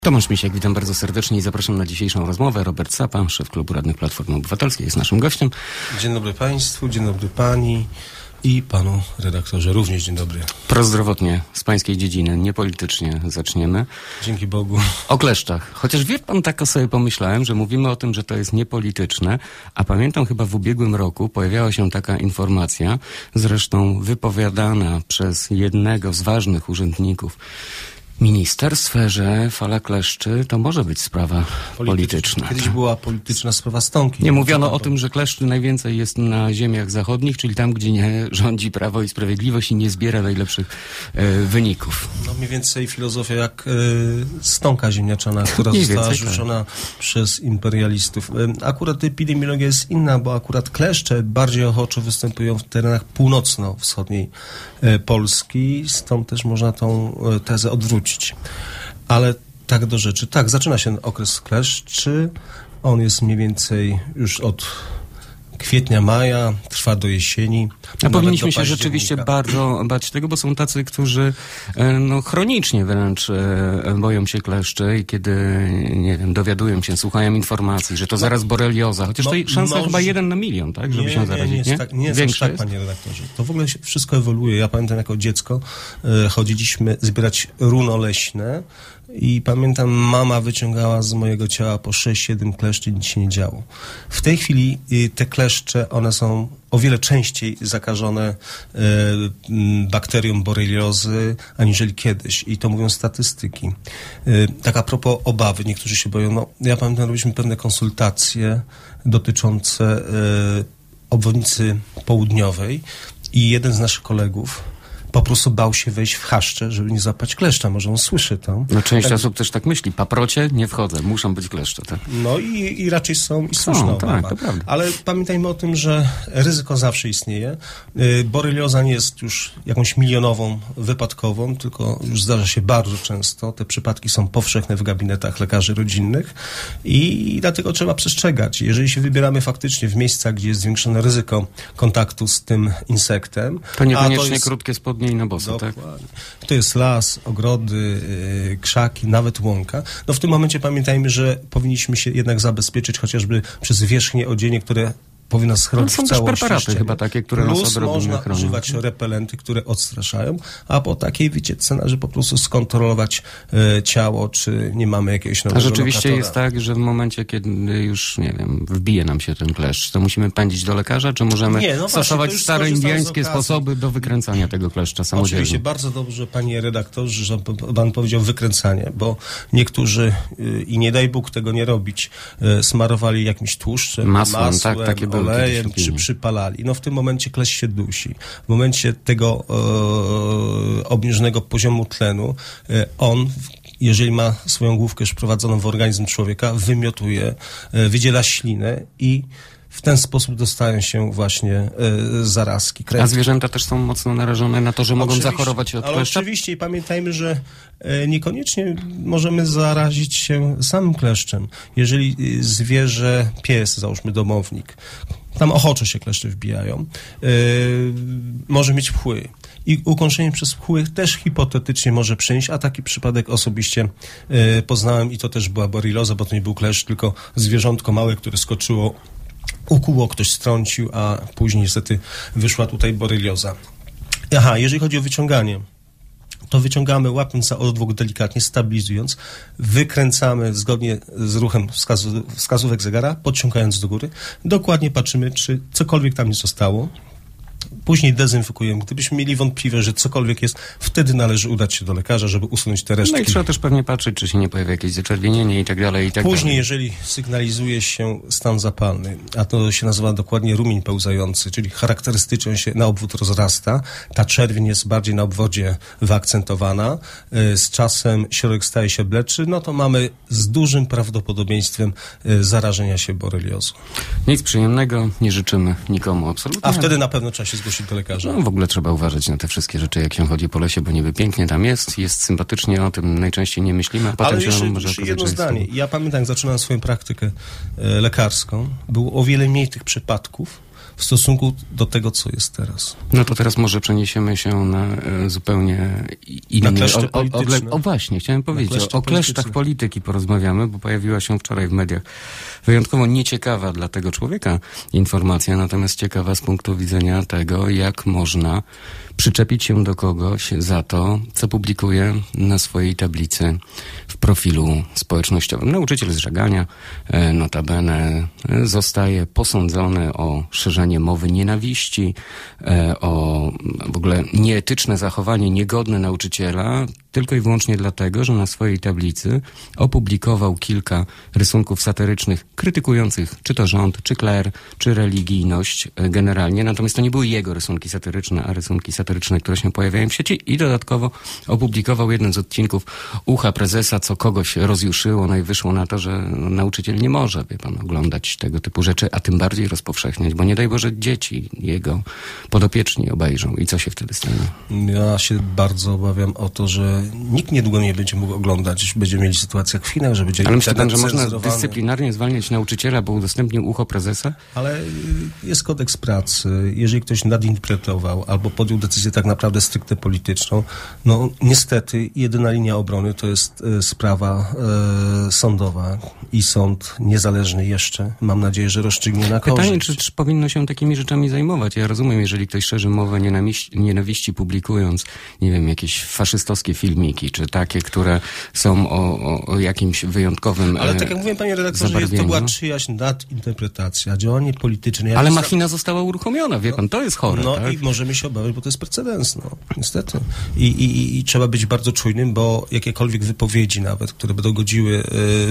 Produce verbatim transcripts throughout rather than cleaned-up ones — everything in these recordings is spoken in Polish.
Tomasz Misiak, witam bardzo serdecznie i zapraszam na dzisiejszą rozmowę. Robert Sapa, szef Klubu Radnych Platformy Obywatelskiej, jest naszym gościem. Dzień dobry Państwu, dzień dobry Pani i Panu redaktorze, również dzień dobry. Prozdrowotnie, z Pańskiej dziedziny, niepolitycznie zaczniemy. Dzięki Bogu. O kleszczach. Chociaż wie Pan, tak sobie pomyślałem, że mówimy o tym, że to jest niepolityczne, a pamiętam chyba w ubiegłym roku pojawiała się taka informacja, zresztą wypowiadana przez jednego z ważnych urzędników ministerstwa, że fala kleszczy to może być sprawa polityczna. Kiedyś była polityczna sprawa stonki. Nie mówiono o tym, że kleszczy najwięcej jest na ziemiach zachodnich, czyli tam, gdzie nie rządzi Prawo i Sprawiedliwość i nie zbiera najlepszych e, wyników. No mniej więcej filozofia jak e, stonka ziemniaczana, która Mniej została więcej, rzucona tak. przez imperialistów. E, akurat epidemiologia jest inna, bo akurat kleszcze bardziej ochoczo występują w terenach północno-wschodniej e, Polski, stąd też można tą e, tezę odwrócić. Ale tak do rzeczy. Tak, zaczyna się okres kleszczy. On jest mniej więcej już od kwietnia, maja, trwa do jesieni. A powinniśmy się rzeczywiście bardzo bać tego, bo są tacy, którzy no, chronicznie wręcz e, boją się kleszczy i kiedy, nie wiem, dowiadują się, słuchają informacji, że to zaraz borelioza, chociaż no, to szansa może... chyba jeden na milion, tak, żeby nie, się zarazić, nie? Nie, nie, tak, nie jest Większe tak, jest? panie redaktorze. To w ogóle się wszystko ewoluuje. Ja pamiętam, jako dziecko e, chodziliśmy zbierać runo leśne i pamiętam, mama wyciągała z mojego ciała po sześć siedem kleszczy, nic się nie działo. W tej chwili y, te kleszcze, one są o wiele częściej zakażone y, y, bakterią boreliozy, aniżeli kiedyś. I to mówią statystyki. Y, tak a propos obawy, niektórzy się boją. No, ja pamiętam, robiliśmy pewne konsultacje dotyczące y, obwodnicy południowej i jeden z naszych kolegów po prostu bał się wejść w chaszcze, żeby nie zapać kleszcza. Może on słyszy to. No część tak, osób też tak myśli. Paprocie nie wchodzę, muszą być kleszcze. Tak? No i, i raczej są i Są, słuszna tak, obawa. to prawda. Ale pamiętajmy o tym, że ryzyko zawsze istnieje. Yy, borelioza nie jest już jakąś milionową wypadkową, tylko już zdarza się bardzo często. Te przypadki są powszechne w gabinetach lekarzy rodzinnych i, i dlatego trzeba przestrzegać. Jeżeli się wybieramy faktycznie w miejsca, gdzie jest zwiększone ryzyko kontaktu z tym insektem, To niekoniecznie a to jest... krótkie spodnie i na boso, tak? Dokładnie. To jest las, ogrody, yy, krzaki, nawet łąka. No w tym momencie pamiętajmy, że powinniśmy się jednak zabezpieczyć chociażby przez wierzchnie odzienie, które powinno schronić w całości. Są też preparaty chyba takie, które Plus nas odrobinę można chronią. używać repelenty, które odstraszają, a po takiej wycieczce należy po prostu skontrolować e, ciało, czy nie mamy jakiegoś nowego A rzeczywiście lokatora. jest tak, że w momencie, kiedy już, nie wiem, wbije nam się ten kleszcz, to musimy pędzić do lekarza, czy możemy Nie, no właśnie, stosować to już stare skorzystam z indiańskie okazji. sposoby do wykręcania tego kleszcza samodzielnie? Oczywiście, bardzo dobrze, panie redaktorze, że pan powiedział wykręcanie, bo niektórzy, y, i nie daj Bóg tego nie robić, y, smarowali jakimś tłuszczem, Masłem, masłem, tak, takie były olejem, kiedyś czy opinii. przypalali. No w tym momencie kleszcz się dusi. W momencie tego e, obniżonego poziomu tlenu e, on, jeżeli ma swoją główkę już wprowadzoną w organizm człowieka, wymiotuje, e, wydziela ślinę i w ten sposób dostają się właśnie e, zarazki. A zwierzęta też są mocno narażone na to, że mogą Oczywiście, zachorować od ale kleszcza? oczywiście i pamiętajmy, że e, niekoniecznie możemy zarazić się samym kleszczem. Jeżeli e, zwierzę, pies, załóżmy domownik, tam ochoczo się kleszcze wbijają, e, może mieć pchły. I ukąszenie przez pchły też hipotetycznie może przyjść, a taki przypadek osobiście e, poznałem i to też była borelioza, bo to nie był kleszcz, tylko zwierzątko małe, które skoczyło, ukuło, ktoś strącił, a później niestety wyszła tutaj borelioza. Aha, jeżeli chodzi o wyciąganie, to wyciągamy łapiąc za odwłok delikatnie, stabilizując, wykręcamy zgodnie z ruchem wskazu, wskazówek zegara, podciągając do góry. Dokładnie patrzymy, czy cokolwiek tam nie zostało. Później dezynfekujemy. Gdybyśmy mieli wątpliwe, że cokolwiek jest, wtedy należy udać się do lekarza, żeby usunąć te resztki. No i trzeba też pewnie patrzeć, czy się nie pojawia jakieś zaczerwienienie i tak dalej, i tak Później, dalej. jeżeli sygnalizuje się stan zapalny, a to się nazywa dokładnie rumień pełzający, czyli charakterystycznie się na obwód rozrasta, ta czerwień jest bardziej na obwodzie wyakcentowana, z czasem środek staje się bledszy, no to mamy z dużym prawdopodobieństwem zarażenia się boreliozą. Nic przyjemnego, nie życzymy nikomu absolutnie. A wtedy na pewno trzeba się zgłosić do lekarza. No w ogóle trzeba uważać na te wszystkie rzeczy, jak się chodzi po lesie, bo niby pięknie tam jest, jest sympatycznie, o tym najczęściej nie myślimy, a potem Ale się jeszcze, nam może jeszcze okazać, jedno że jest zdanie. Ja pamiętam, jak zaczynałem swoją praktykę e, lekarską, było o wiele mniej tych przypadków, w stosunku do tego, co jest teraz. No to teraz może przeniesiemy się na e, zupełnie inny... Na kleszcze o, o, polityczne. o, o właśnie, chciałem powiedzieć, o, o kleszczach polityczne. polityki porozmawiamy, bo pojawiła się wczoraj w mediach wyjątkowo nieciekawa dla tego człowieka informacja, natomiast ciekawa z punktu widzenia tego, jak można przyczepić się do kogoś za to, co publikuje na swojej tablicy w profilu społecznościowym. Nauczyciel z Żegania, e, notabene, e, zostaje posądzony o szerzenie mowy nienawiści, e, o w ogóle nieetyczne zachowanie niegodne nauczyciela, tylko i wyłącznie dlatego, że na swojej tablicy opublikował kilka rysunków satyrycznych krytykujących czy to rząd, czy kler, czy religijność e, generalnie. Natomiast to nie były jego rysunki satyryczne, a rysunki satyryczne, które się pojawiają w sieci, i dodatkowo opublikował jeden z odcinków Ucha Prezesa, co kogoś rozjuszyło, no i wyszło na to, że nauczyciel nie może, wie pan, oglądać tego typu rzeczy, a tym bardziej rozpowszechniać, bo nie daj Boże dzieci jego podopieczni obejrzą i co się wtedy stanie? Ja się bardzo obawiam o to, że nikt niedługo nie będzie mógł oglądać. Będziemy mieli sytuację jak w Chinach, że będzie Ale myśli pan, że można cenzurowany. dyscyplinarnie zwalniać nauczyciela, bo udostępnił Ucho Prezesa? Ale jest kodeks pracy. Jeżeli ktoś nadinterpretował albo podjął decyzję tak naprawdę stricte polityczną, no niestety jedyna linia obrony to jest e, sprawa e, sądowa i sąd niezależny jeszcze, mam nadzieję, że rozstrzygnie na korzyść. Pytanie, czy, czy powinno się takimi rzeczami zajmować? Ja rozumiem, jeżeli ktoś szerzy mowę nienawiści, nienawiści publikując, nie wiem, jakieś faszystowskie filmiki, czy takie, które są o, o, o jakimś wyjątkowym Ale tak jak mówiłem, panie redaktorze, to była czyjaś nadinterpretacja, działanie polityczne. Ja Ale nie machina została uruchomiona, wie pan, to jest chore. No tak? i możemy się obawiać, bo to jest precedens, no, niestety. I, i, I trzeba być bardzo czujnym, bo jakiekolwiek wypowiedzi nawet, które będą godziły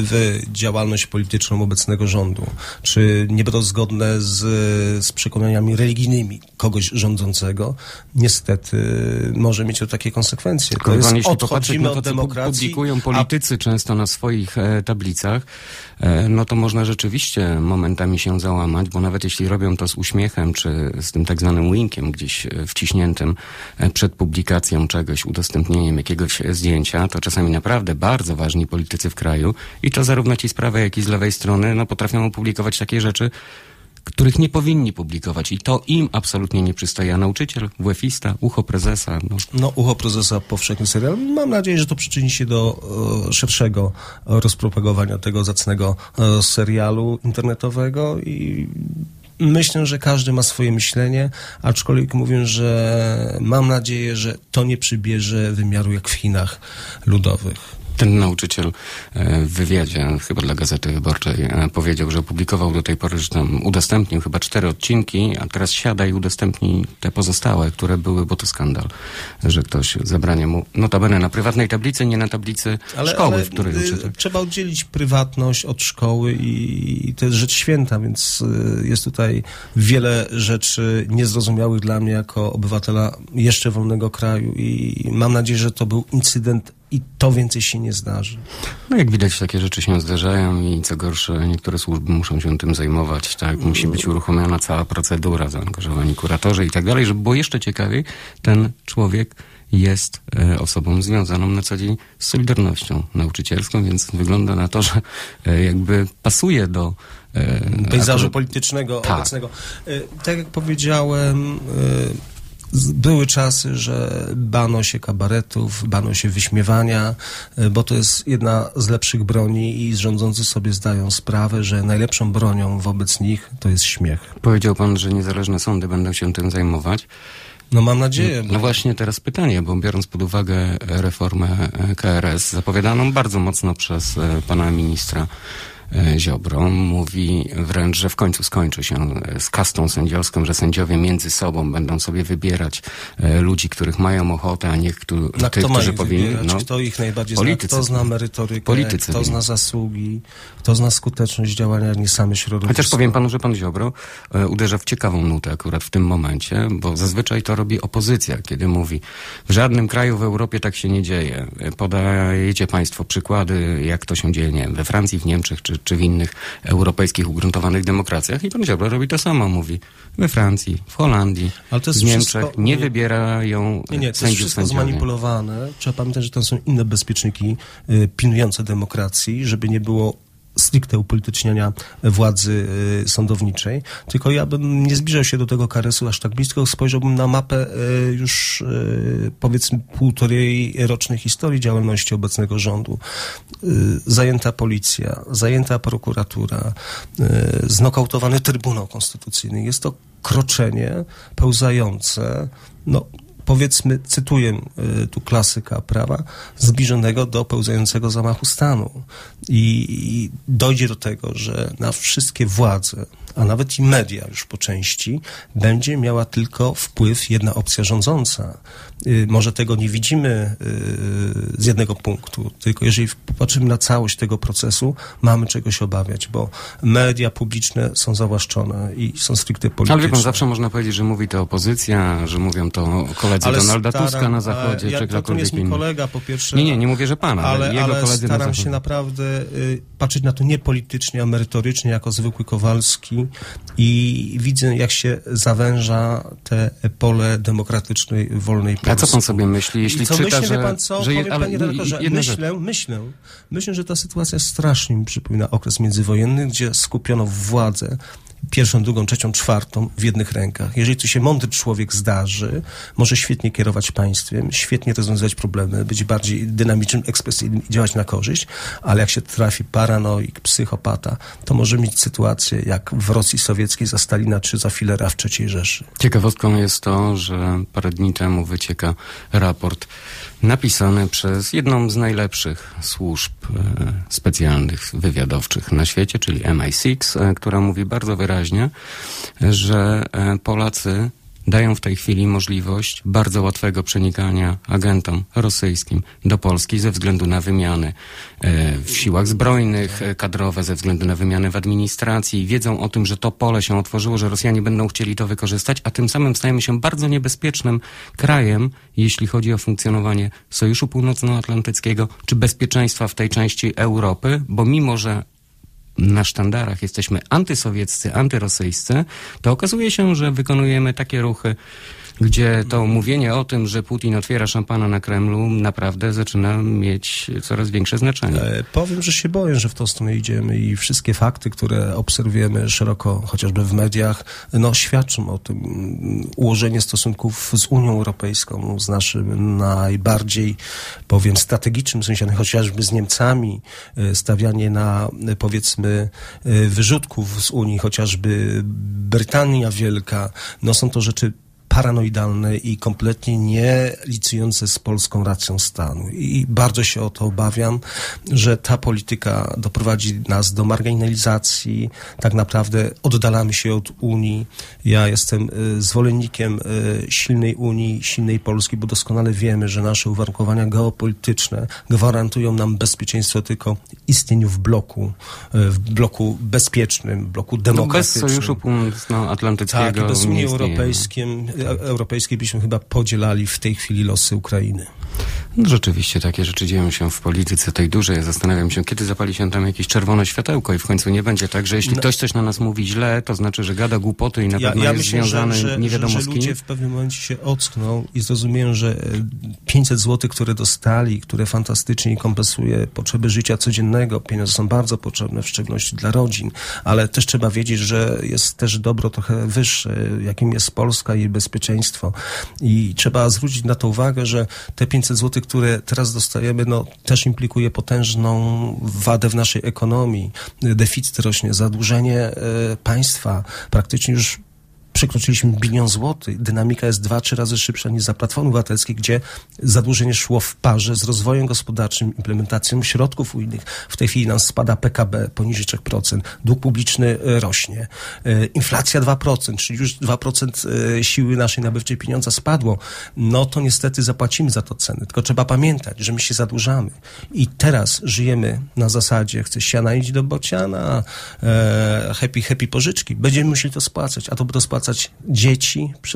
w działalność polityczną obecnego rządu, czy nie będą zgodne z, z przekonaniami religijnymi kogoś rządzącego, niestety może mieć to takie konsekwencje. To jest, jeśli odchodzimy popatrzeć na to, od co demokracji. publikują politycy a... często na swoich e, tablicach, e, no to można rzeczywiście momentami się załamać, bo nawet jeśli robią to z uśmiechem, czy z tym tak zwanym winkiem gdzieś wciśniętym e, przed publikacją czegoś, udostępnieniem jakiegoś zdjęcia, to czasami naprawdę bardzo ważni politycy w kraju, i to zarówno ci z prawej, jak i z lewej strony, no potrafią opublikować takie rzeczy, których nie powinni publikować, i to im absolutnie nie przystaje. A nauczyciel, wuefista, Ucho Prezesa. No, no Ucho Prezesa, powszechny serial. Mam nadzieję, że to przyczyni się do e, szerszego rozpropagowania tego zacnego e, serialu internetowego i myślę, że każdy ma swoje myślenie, aczkolwiek mówię, że mam nadzieję, że to nie przybierze wymiaru jak w Chinach ludowych. Ten nauczyciel w wywiadzie, chyba dla Gazety Wyborczej, powiedział, że opublikował do tej pory, że tam udostępnił chyba cztery odcinki, a teraz siada i udostępni te pozostałe, które były, bo to skandal, że ktoś zabrania mu, notabene na prywatnej tablicy, nie na tablicy ale, szkoły, ale w której uczy. Trzeba oddzielić prywatność od szkoły i, i to jest rzecz święta, więc jest tutaj wiele rzeczy niezrozumiałych dla mnie jako obywatela jeszcze wolnego kraju i mam nadzieję, że to był incydent i to więcej się nie zdarzy. No jak widać, takie rzeczy się zdarzają i co gorsze, niektóre służby muszą się tym zajmować, tak? Musi być uruchomiona cała procedura, zaangażowani kuratorzy i tak dalej, żeby było jeszcze ciekawiej. Ten człowiek jest e, osobą związaną na co dzień z Solidarnością nauczycielską, więc wygląda na to, że e, jakby pasuje do e, pejzażu akurat politycznego tak. obecnego. E, tak jak powiedziałem, e, były czasy, że bano się kabaretów, bano się wyśmiewania, bo to jest jedna z lepszych broni i rządzący sobie zdają sprawę, że najlepszą bronią wobec nich to jest śmiech. Powiedział pan, że niezależne sądy będą się tym zajmować. No mam nadzieję. No, no właśnie teraz pytanie, bo biorąc pod uwagę reformę K R S, zapowiadaną bardzo mocno przez pana ministra Ziobro, mówi wręcz, że w końcu skończy się z kastą sędziowską, że sędziowie między sobą będą sobie wybierać e, ludzi, których mają ochotę, a nie któ na tych, kto którzy powinni. No, kto ich najbardziej politycy, zna, kto zna merytorykę, politycy kto zna zasługi, kto zna skuteczność działania, nie same środowiska. Chociaż powiem panu, że pan Ziobro e, uderza w ciekawą nutę akurat w tym momencie, bo zazwyczaj to robi opozycja, kiedy mówi, w żadnym kraju w Europie tak się nie dzieje. Podajecie państwo przykłady, jak to się dzieje, nie wiem, we Francji, w Niemczech, czy czy w innych europejskich ugruntowanych demokracjach. I pan Ziobro robi to samo, mówi we Francji, w Holandii, w Niemczech nie, nie wybierają nie, nie, to sędziów jest wszystko sędziowie. Zmanipulowane. Trzeba pamiętać, że tam są inne bezpieczniki y, pilnujące demokracji, żeby nie było stricte upolityczniania władzy sądowniczej, tylko ja bym nie zbliżał się do tego karesu aż tak blisko, spojrzałbym na mapę już powiedzmy półtorej rocznej historii działalności obecnego rządu. Zajęta policja, zajęta prokuratura, znokautowany Trybunał Konstytucyjny. Jest to kroczenie pełzające, no powiedzmy, cytuję y, tu klasyka prawa, zbliżonego do pełzającego zamachu stanu. I, I dojdzie do tego, że na wszystkie władze, a nawet i media już po części, będzie miała tylko wpływ jedna opcja rządząca. Y, może tego nie widzimy y, z jednego punktu, tylko jeżeli popatrzymy na całość tego procesu, mamy czego się obawiać, bo media publiczne są zawłaszczone i są stricte polityczne. Ale wie pan, zawsze można powiedzieć, że mówi to opozycja, że mówią to koledzy ale Donalda staram, Tuska na Zachodzie, ja, czy ktokolwiek inny. To jest mi kolega, po pierwsze. Nie, nie, nie mówię, że pan, ale, ale jego ale koledzy staram na się naprawdę y, patrzeć na to nie politycznie, a merytorycznie, jako zwykły Kowalski i widzę, jak się zawęża te pole demokratycznej, wolnej Polski. A co pan sobie myśli, jeśli I co czyta, myślę, że... wie pan co? że je, Powiem, ale, panie redaktorze, myślę, myślę, myślę, myślę, że ta sytuacja strasznie mi przypomina okres międzywojenny, gdzie skupiono władzę pierwszą, drugą, trzecią, czwartą w jednych rękach. Jeżeli to się mądry człowiek zdarzy, może świetnie kierować państwem, świetnie rozwiązywać problemy, być bardziej dynamicznym, ekspresyjnym i działać na korzyść, ale jak się trafi paranoik, psychopata, to może mieć sytuację jak w Rosji Sowieckiej za Stalina czy za Fillera w trzeciej Rzeszy. Ciekawostką jest to, że parę dni temu wycieka raport napisany przez jedną z najlepszych służb e, specjalnych, wywiadowczych na świecie, czyli M I sześć, e, która mówi bardzo wyraźnie, że e, Polacy dają w tej chwili możliwość bardzo łatwego przenikania agentom rosyjskim do Polski ze względu na wymiany e, w siłach zbrojnych, e, kadrowe, ze względu na wymiany w administracji. Wiedzą o tym, że to pole się otworzyło, że Rosjanie będą chcieli to wykorzystać, a tym samym stajemy się bardzo niebezpiecznym krajem, jeśli chodzi o funkcjonowanie Sojuszu Północnoatlantyckiego czy bezpieczeństwa w tej części Europy, bo mimo, że na sztandarach jesteśmy antysowieccy, antyrosyjscy, to okazuje się, że wykonujemy takie ruchy, gdzie to mówienie o tym, że Putin otwiera szampana na Kremlu, naprawdę zaczyna mieć coraz większe znaczenie. E, powiem, że się boję, że w tą stronę idziemy i wszystkie fakty, które obserwujemy szeroko, chociażby w mediach, no świadczą o tym. Ułożenie stosunków z Unią Europejską, z naszym najbardziej, powiem, strategicznym sąsiadem, chociażby z Niemcami, stawianie na, powiedzmy, wyrzutków z Unii, chociażby Brytania Wielka, no są to rzeczy paranoidalne i kompletnie nie licujące z polską racją stanu. I bardzo się o to obawiam, że ta polityka doprowadzi nas do marginalizacji. Tak naprawdę oddalamy się od Unii. Ja jestem y, zwolennikiem y, silnej Unii, silnej Polski, bo doskonale wiemy, że nasze uwarunkowania geopolityczne gwarantują nam bezpieczeństwo tylko istnieniu w bloku, y, w bloku bezpiecznym, bloku demokratycznym. No bez Sojuszu Północnoatlantyckiego. Tak, i bez Unii istnieje. Europejskiej Europejskiej byśmy chyba podzielali w tej chwili losy Ukrainy. No rzeczywiście takie rzeczy dzieją się w polityce tej dużej. Ja zastanawiam się, kiedy zapali się tam jakieś czerwone światełko i w końcu nie będzie tak, że jeśli no. ktoś coś na nas mówi źle, to znaczy, że gada głupoty i na ja, pewno ja jest myślę, związany że, że, nie wiadomo że, że z kim. ludzie w pewnym momencie się ockną i zrozumieją, że pięćset złotych, które dostali, które fantastycznie kompensuje potrzeby życia codziennego, pieniądze są bardzo potrzebne, w szczególności dla rodzin, ale też trzeba wiedzieć, że jest też dobro trochę wyższe, jakim jest Polska i jej bezpieczeństwo. I trzeba zwrócić na to uwagę, że te pięćset złotych, które teraz dostajemy, no też implikuje potężną wadę w naszej ekonomii. Deficyt rośnie, zadłużenie e, państwa praktycznie już przekroczyliśmy bilion złotych. Dynamika jest dwa, trzy razy szybsza niż za Platformy Obywatelskiej, gdzie zadłużenie szło w parze z rozwojem gospodarczym, implementacją środków unijnych. W tej chwili nam spada P K B poniżej trzy procent. Dług publiczny rośnie. Inflacja dwa procent, czyli już dwa procent siły naszej nabywczej pieniądza spadło. No to niestety zapłacimy za to ceny. Tylko trzeba pamiętać, że my się zadłużamy. I teraz żyjemy na zasadzie, chce siana iść do bociana, e, happy, happy pożyczki. Będziemy musieli to spłacać, a to będą spłacać dzieci przez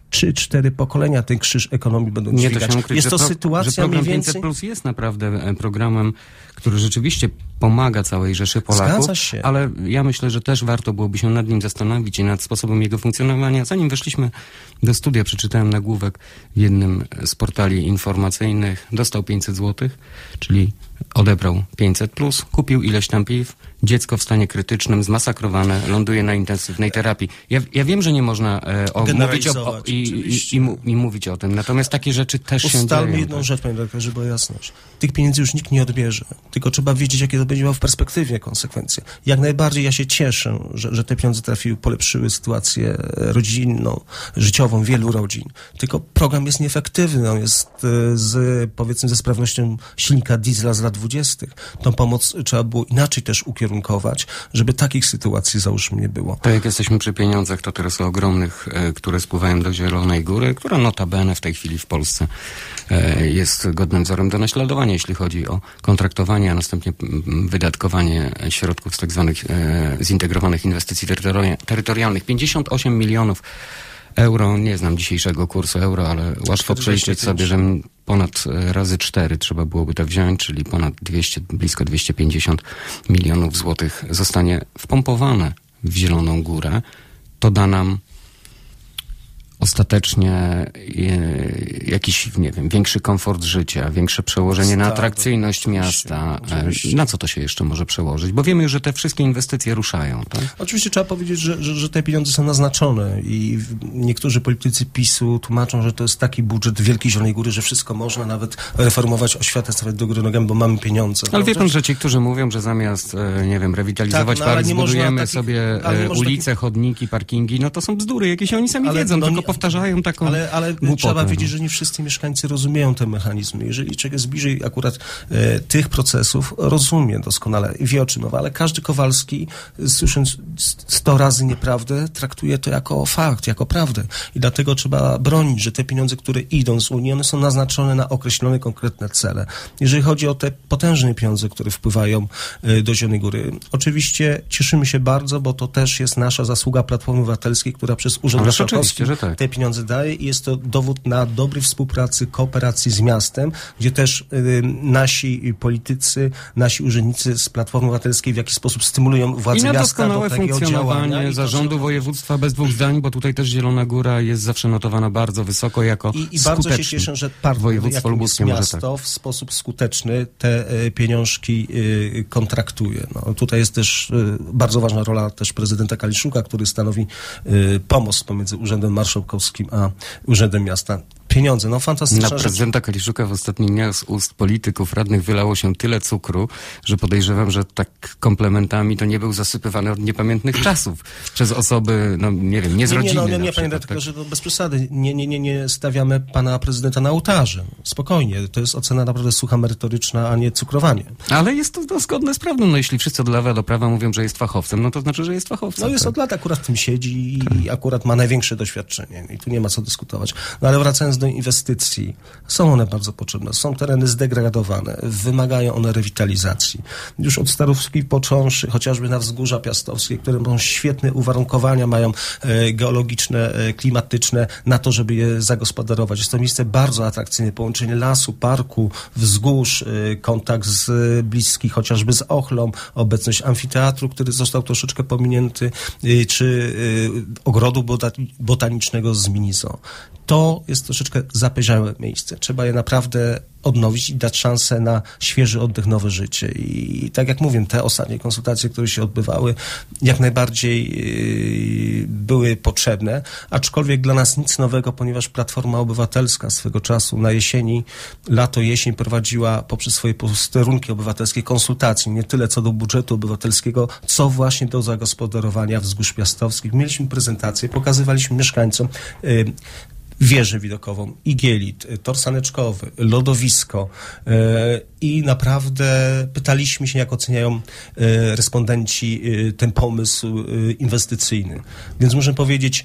trzy cztery pokolenia ten krzyż ekonomii będą Nie, dźwigać. to się ukryć, jest to pro, sytuacja że program mniej więcej... pięćset plus jest naprawdę programem, który rzeczywiście pomaga całej rzeszy Polaków. Zgadza się. Ale ja myślę, że też warto byłoby się nad nim zastanowić i nad sposobem jego funkcjonowania. Zanim weszliśmy do studia, przeczytałem nagłówek w jednym z portali informacyjnych. Dostał pięćset złotych, czyli odebrał pięćset plus, kupił ileś tam piw, dziecko w stanie krytycznym, zmasakrowane, ląduje na intensywnej terapii. Ja, ja wiem, że nie można e, o, mówić o, o, i, i, i, i mówić o tym, natomiast takie rzeczy też się dzieją. Ustalmy jedną tak? rzecz, panie doktorze, bo jasność. Tych pieniędzy już nikt nie odbierze, tylko trzeba wiedzieć, jakie to będzie miało w perspektywie konsekwencje. Jak najbardziej ja się cieszę, że, że te pieniądze trafiły, polepszyły sytuację rodzinną, życiową wielu rodzin. Tylko program jest nieefektywny, on jest z, powiedzmy, ze sprawnością silnika diesla z lat dwudziestych. Tą pomoc trzeba było inaczej też ukierunkować, żeby takich sytuacji, załóżmy, nie było. Tak jak jesteśmy przy pieniądzach, to teraz o ogromnych, e, które spływają do Zielonej Góry, która notabene w tej chwili w Polsce e, jest godnym wzorem do naśladowania, jeśli chodzi o kontraktowanie, a następnie m, wydatkowanie środków z tak zwanych e, zintegrowanych inwestycji terytoria- terytorialnych. pięćdziesiąt osiem milionów euro, nie znam dzisiejszego kursu euro, ale łatwo przeliczyć sobie, że ponad razy cztery trzeba byłoby to wziąć, czyli ponad dwieście, blisko dwieście pięćdziesiąt milionów złotych zostanie wpompowane w Zieloną Górę. To da nam ostatecznie e, jakiś, nie wiem, większy komfort życia, większe przełożenie na atrakcyjność miasta. E, na co to się jeszcze może przełożyć? Bo wiemy już, że te wszystkie inwestycje ruszają. Tak? Oczywiście trzeba powiedzieć, że, że, że te pieniądze są naznaczone i niektórzy politycy PiSu tłumaczą, że to jest taki budżet Wielkiej Zielonej Góry, że wszystko można, nawet reformować oświatę, stawiać do góry nogami, bo mamy pieniądze. Ale wie pan, że ci, którzy mówią, że zamiast, e, nie wiem, rewitalizować tak, no, park, zbudujemy takich, sobie e, ulice, takich... chodniki, parkingi, no to są bzdury, jakieś oni sami ale, wiedzą, no, tylko powtarzają taką Ale, ale głupotę, trzeba no. wiedzieć, że nie wszyscy mieszkańcy rozumieją te mechanizmy. Jeżeli człowiek jest bliżej akurat e, tych procesów, rozumie doskonale i wie, o czym mowa, ale każdy Kowalski, słysząc sto razy nieprawdę, traktuje to jako fakt, jako prawdę. I dlatego trzeba bronić, że te pieniądze, które idą z Unii, one są naznaczone na określone, konkretne cele. Jeżeli chodzi o te potężne pieniądze, które wpływają e, do Zielonej Góry, oczywiście cieszymy się bardzo, bo to też jest nasza zasługa Platformy Obywatelskiej, która przez Urząd Marszałkowski tak. te pieniądze daje i jest to dowód na dobrej współpracy, kooperacji z miastem, gdzie też y, nasi politycy, nasi urzędnicy z Platformy Obywatelskiej w jakiś sposób stymulują władze miasta do doskonałe takiego funkcjonowanie działania. zarządu to, województwa bez dwóch zdań, bo tutaj też Zielona Góra jest zawsze notowana bardzo wysoko jako I, i skuteczny. bardzo się cieszę, że partner, jakim jest miasto, tak. w sposób skuteczny te y, pieniążki y, kontraktuje. No, tutaj jest też y, bardzo ważna rola też prezydenta Kaliszuka, który stanowi y, pomost pomiędzy Urzędem Marszałkowskim a Urzędem Miasta. Pieniądze, no fantastyczna Na prezydenta rzecz. Kaliszuka w ostatnich dniach z ust polityków, radnych wylało się tyle cukru, że podejrzewam, że tak komplementami to nie był zasypywany od niepamiętnych czasów przez osoby, no nie wiem, nie z nie, rodziny. Nie, no, nie, nie panie tak, tylko, że to bez przesady. Nie, nie, nie, nie stawiamy pana prezydenta na ołtarze. Spokojnie, to jest ocena naprawdę sucha, merytoryczna, a nie cukrowanie. Ale jest to, to zgodne z prawdą. No jeśli wszyscy od lewa do prawa mówią, że jest fachowcem, no to znaczy, że jest fachowcem. No jest tak? od lat akurat w tym siedzi i tak. akurat ma największe doświadczenie. I tu nie ma co dyskutować. No ale wracając do inwestycji, są one bardzo potrzebne. Są tereny zdegradowane, wymagają one rewitalizacji. Już od Starówki począwszy, chociażby na Wzgórza Piastowskie, które mają świetne uwarunkowania, mają e, geologiczne, e, klimatyczne na to, żeby je zagospodarować. Jest to miejsce bardzo atrakcyjne, połączenie lasu, parku, wzgórz, e, kontakt z bliski, chociażby z Ochlą, obecność amfiteatru, który został troszeczkę pominięty, e, czy e, ogrodu botanicznego z Minizo. To jest troszeczkę zapyziałe miejsce. Trzeba je naprawdę odnowić i dać szansę na świeży oddech, nowe życie. I tak jak mówię, te ostatnie konsultacje, które się odbywały, jak najbardziej yy, były potrzebne, aczkolwiek dla nas nic nowego, ponieważ Platforma Obywatelska swego czasu na jesieni, lato, jesień prowadziła poprzez swoje posterunki obywatelskie konsultacje, nie tyle co do budżetu obywatelskiego, co właśnie do zagospodarowania wzgórz piastowskich. Mieliśmy prezentację, pokazywaliśmy mieszkańcom yy, wieżę widokową, igielit, tor saneczkowy, lodowisko yy, i naprawdę pytaliśmy się, jak oceniają yy, respondenci yy, ten pomysł yy, inwestycyjny. Więc muszę powiedzieć,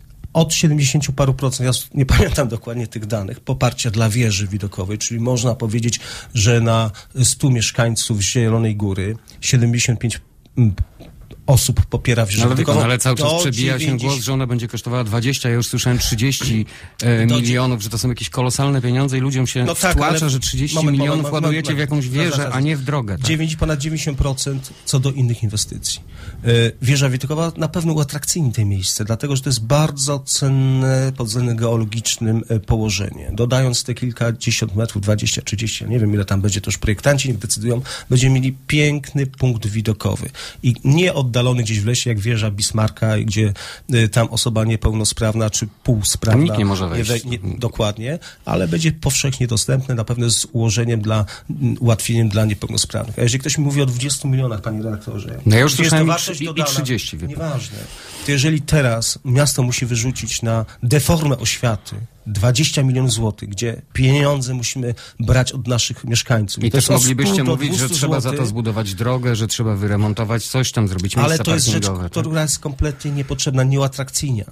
od siedemdziesięciu paru procent, ja nie pamiętam dokładnie tych danych, poparcia dla wieży widokowej, czyli można powiedzieć, że na stu mieszkańców Zielonej Góry siedemdziesiąt pięć osób popiera wieżę no, ale, widokową. no, ale cały czas Do przebija dziewięćdziesiąt się głos, że ona będzie kosztowała dwadzieścia, ja już słyszałem trzydzieści e, milionów, że to są jakieś kolosalne pieniądze i ludziom się no tak, wtłacza, że trzydzieści moment, milionów moment, ładujecie moment, w jakąś wieżę, zaraz, a nie w drogę. Tak? dziewięć, ponad dziewięćdziesiąt procent co do innych inwestycji. Yy, wieża widokowa na pewno uatrakcyjni to miejsce, dlatego, że to jest bardzo cenne pod względem geologicznym yy, położenie. Dodając te kilkadziesiąt metrów, dwadzieścia, trzydzieści, ja nie wiem ile tam będzie, to już projektanci niech decydują, będziemy mieli piękny punkt widokowy i nie oddalony gdzieś w lesie, jak wieża Bismarcka, gdzie y, tam osoba niepełnosprawna czy półsprawna. Tam nikt nie może wejść. Nie, nie, dokładnie, ale będzie powszechnie dostępny, na pewno z ułożeniem dla, ułatwieniem dla niepełnosprawnych. A jeżeli ktoś mi mówi o dwudziestu milionach, panie redaktorze, no ja już jest słyszałem to i, wartość i, dodana, i trzydzieści. Wie nieważne. To jeżeli teraz miasto musi wyrzucić na deformę oświaty dwadzieścia milionów złotych, gdzie pieniądze musimy brać od naszych mieszkańców. I to też moglibyście do mówić, że trzeba za to zbudować drogę, że trzeba wyremontować coś tam, zrobić miejsca ale to jest rzecz, tak? która jest kompletnie niepotrzebna, nieuatrakcyjnia.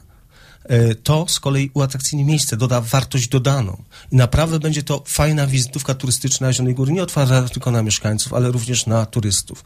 To z kolei uatrakcyjni miejsce, doda wartość dodaną. I naprawdę będzie to fajna wizytówka turystyczna Zielonej Góry, nie otwarta tylko na mieszkańców, ale również na turystów.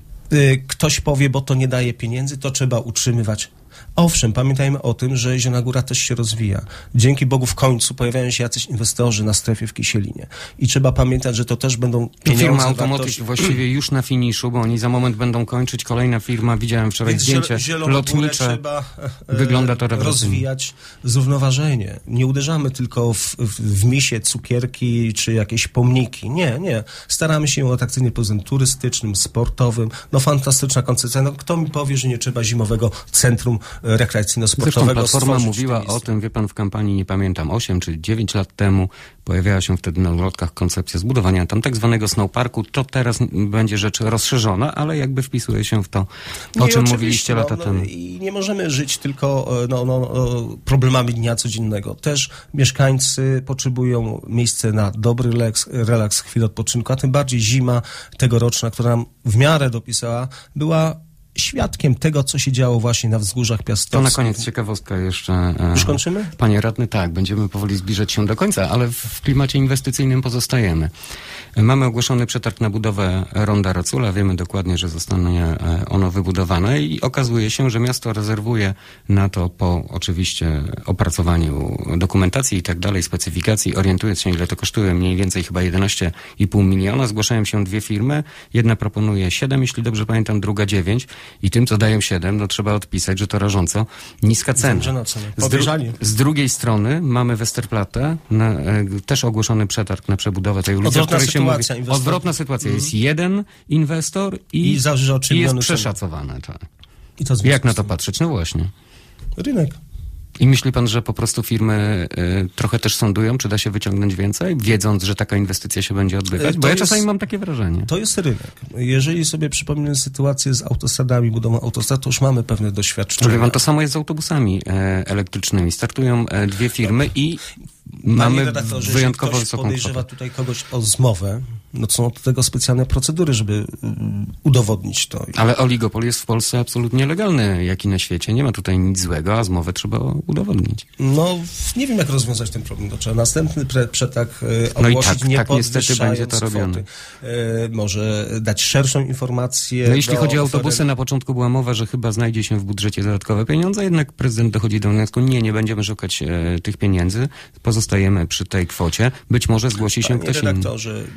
Ktoś powie, bo to nie daje pieniędzy, to trzeba utrzymywać. Owszem, pamiętajmy o tym, że Zielona Góra też się rozwija. Dzięki Bogu w końcu pojawiają się jacyś inwestorzy na strefie w Kisielinie. I trzeba pamiętać, że to też będą pieniądze. Firma Automotive właściwie już na finiszu, bo oni za moment będą kończyć. Kolejna firma, widziałem wczoraj Więc zdjęcie Zieloną lotnicze. Trzeba e, Wygląda to rewelacyjnie. rozwijać zrównoważenie. Nie uderzamy tylko w, w, w misie, cukierki czy jakieś pomniki. Nie, nie. Staramy się o atrakcyjny pod względem turystycznym, sportowym. No fantastyczna koncepcja. No, kto mi powie, że nie trzeba zimowego centrum rekreacyjno-sportowego Zresztą Platforma mówiła o tym, wie pan, w kampanii, nie pamiętam, osiem czy dziewięć lat temu pojawiała się wtedy na ulotkach koncepcja zbudowania tam tak zwanego snowparku. To teraz będzie rzecz rozszerzona, ale jakby wpisuje się w to, o nie, czym mówiliście no, lata no, temu. I nie możemy żyć tylko no, no, problemami dnia codziennego. Też mieszkańcy potrzebują miejsca na dobry relaks, relaks, chwilę odpoczynku, a tym bardziej zima tegoroczna, która nam w miarę dopisała, była świadkiem tego, co się działo właśnie na wzgórzach piastowskich. To na koniec ciekawostka jeszcze. Już kończymy? Panie radny, tak, będziemy powoli zbliżać się do końca, ale w klimacie inwestycyjnym pozostajemy. Mamy ogłoszony przetarg na budowę ronda Racula. Wiemy dokładnie, że zostanie ono wybudowane i okazuje się, że miasto rezerwuje na to po oczywiście opracowaniu dokumentacji i tak dalej, specyfikacji, orientując się, ile to kosztuje, mniej więcej chyba jedenaście i pół miliona. Zgłaszają się dwie firmy. Jedna proponuje siedem, jeśli dobrze pamiętam, druga dziewięć. I tym, co dają siedem, no trzeba odpisać, że to rażąco niska cena. Z, dru- z drugiej strony mamy Westerplatte, na, e, też ogłoszony przetarg na przebudowę tej ulicy. Odwrotna sytuacja. Mówi, odwrotna sytuacja. Mm. Jest jeden inwestor i, I, i jest przeszacowane. Tak. I to jak na to patrzeć? No właśnie. Rynek. I myśli pan, że po prostu firmy y, trochę też sądują, czy da się wyciągnąć więcej, wiedząc, że taka inwestycja się będzie odbywać? To Bo ja jest, czasami mam takie wrażenie. To jest rynek. Jeżeli sobie przypomnę sytuację z autostradami, budową autostrad, to już mamy pewne doświadczenia. Wie pan, to samo jest z autobusami e, elektrycznymi. Startują e, dwie firmy i mamy wyjątkowo wysoką kwotę. Podejrzewa tutaj kogoś o zmowę, no są do tego specjalne procedury, żeby um, udowodnić to. Ale oligopol jest w Polsce absolutnie legalny, jak i na świecie. Nie ma tutaj nic złego, a zmowę trzeba udowodnić. No, nie wiem, jak rozwiązać ten problem. To trzeba następny pre- przetarg e, ogłosić, no i tak, nie tak niestety będzie to kwoty. robione. E, może dać szerszą informację. No jeśli chodzi o ofery. autobusy, na początku była mowa, że chyba znajdzie się w budżecie dodatkowe pieniądze, jednak prezydent dochodzi do wniosku, nie, nie będziemy szukać e, tych pieniędzy, pozostajemy przy tej kwocie. Być może zgłosi się Panie ktoś redaktorze, inny.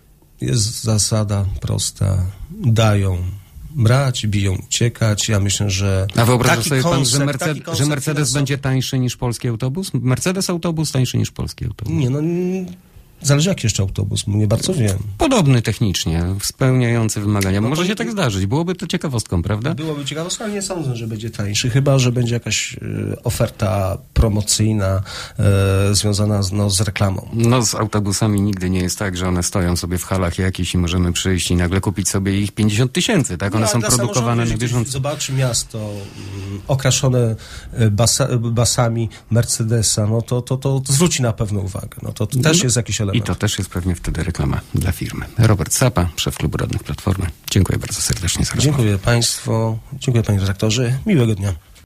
Jest zasada prosta. Dają brać, biją uciekać. Ja myślę, że A wyobraża taki sobie pan, koncept, że, Mercedes, taki że Mercedes finansowy... będzie tańszy niż polski autobus? Mercedes autobus tańszy niż polski autobus? Nie, no zależy jaki jeszcze autobus, nie bardzo wiem. Podobny technicznie, spełniający wymagania. No Może to... się tak zdarzyć. Byłoby to ciekawostką, prawda? Byłoby ciekawostką, ale nie sądzę, że będzie tańszy. Chyba, że będzie jakaś e, oferta promocyjna e, związana z, no, z reklamą. No z autobusami nigdy nie jest tak, że one stoją sobie w halach jakichś i możemy przyjść i nagle kupić sobie ich pięćdziesiąt tysięcy, tak? One no, są produkowane na bieżąco. Zobaczy miasto um, okraszone basa, basami Mercedesa, no to, to, to, to zwróci na pewno uwagę. No to, to też no, jest jakiś element. I to też jest pewnie wtedy reklama dla firmy. Robert Sapa, szef Klubu Radnych Platformy. Dziękuję bardzo serdecznie za rozmowę. Dziękuję państwu, dziękuję panie redaktorze. Miłego dnia.